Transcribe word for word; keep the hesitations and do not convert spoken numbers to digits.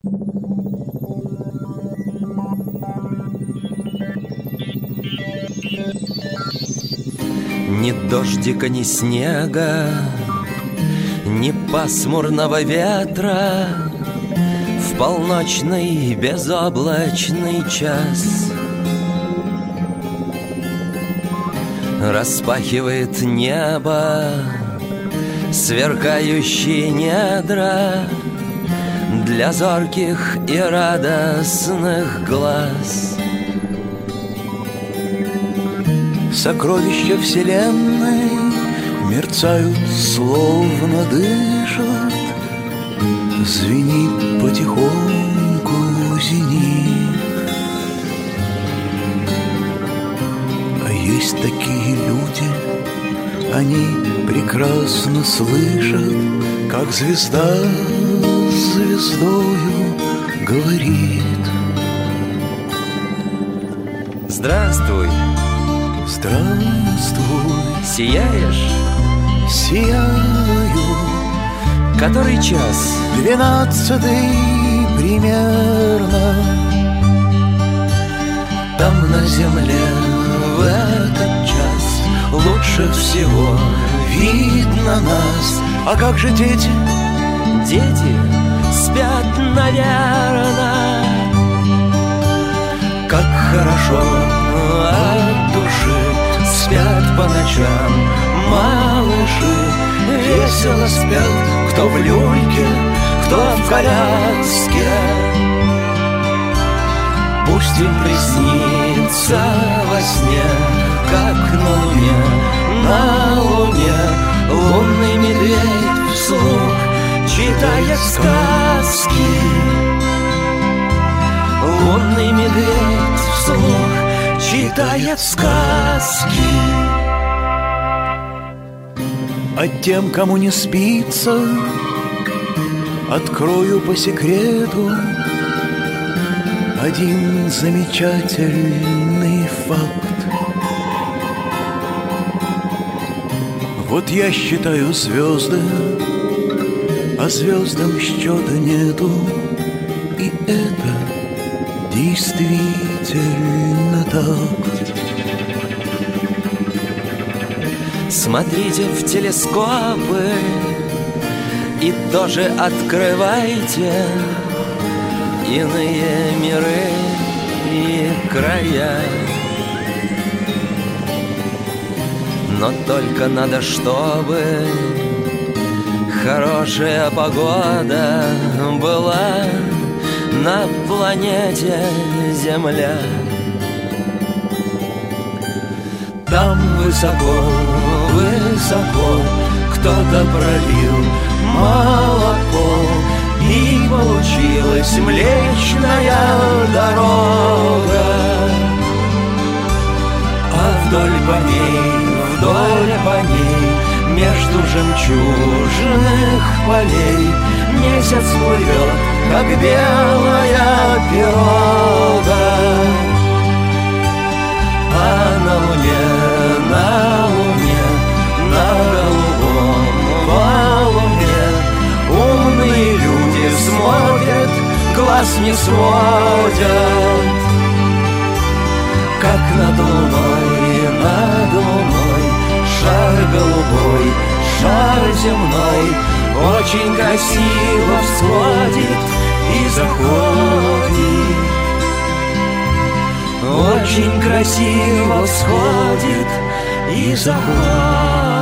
Ни дождика, ни снега, ни пасмурного ветра в полночный безоблачный час распахивает небо сверкающие недра для зорких и радостных глаз. Сокровища вселенной мерцают, словно дышат, звенит потихоньку зенит. А есть такие люди, они прекрасно слышат, как звезда с звездою говорит. Здравствуй. Здравствуй. Сияешь? Сияю. Который час? Двенадцатый примерно. Там на земле в этот час лучше всего видно нас. А как же дети? Дети спят, наверно. Как хорошо от души спят по ночам малыши. Весело спят, кто в люльке, кто в коляске. Пусть им приснится во сне, как на луне, на луне лунный медведь вслух читает сказки. Лунный медведь вслух читает сказки. А тем, кому не спится, открою по секрету один замечательный факт. Вот я считаю звезды, а звездам счета нету. И это действительно так. Смотрите в телескопы и тоже открывайте иные миры и края. Но только надо, чтобы хорошая погода была на планете Земля. Там высоко, высоко кто-то пролил молоко, и получилась Млечная Дорога. А вдоль по ней, вдоль по ней, между жемчужных полей месяц плывет, как белая пирога. А на луне, на луне, на голубом валуне умные люди смотрят, глаз не сводят. Как над луной, над луной шар голубой, шар земной очень красиво всходит и заходит. Очень красиво всходит и заходит.